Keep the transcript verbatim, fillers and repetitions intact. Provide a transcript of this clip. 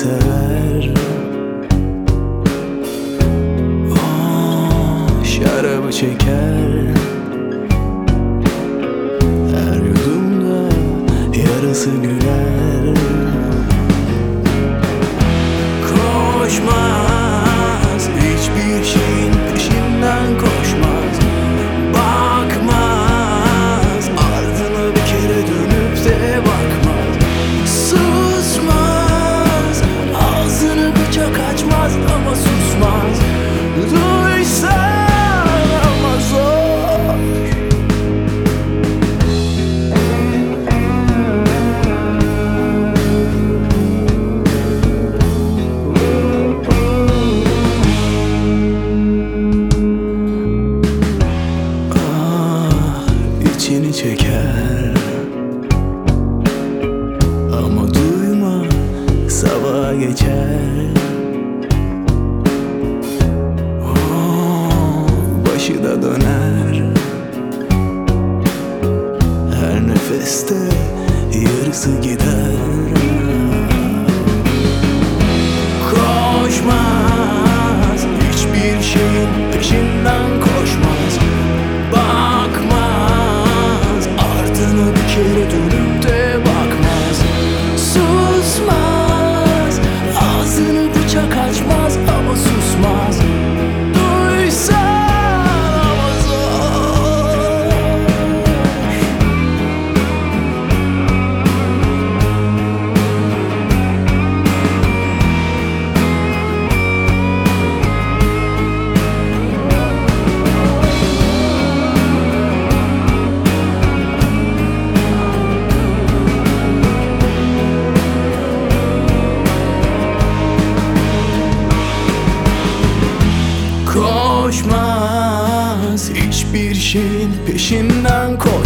sever. Oh, şarabı çeker. Her yudumda yarası güler. Koşmaz, hiçbir şeyin peşinden koşmaz. Bakmaz, ardına bir kere dönüp de bakmaz. Susmaz, ağzını bıçak açmaz ama susmaz. Duysan ama zor. Ah, içini çeker ama duyma, sabaha geçer. Oh, başı da döner. Her nefeste yarısı gider. Koşmaz, hiçbir şeyin peşinden koşmaz. Bakmaz, ardına bir kere dönüp de bakmaz. Susmaz, ağzını bıçak açmaz ama susmaz. Duysan ama zor. Koşmaz, hiçbir şeyin peşinden koşmaz.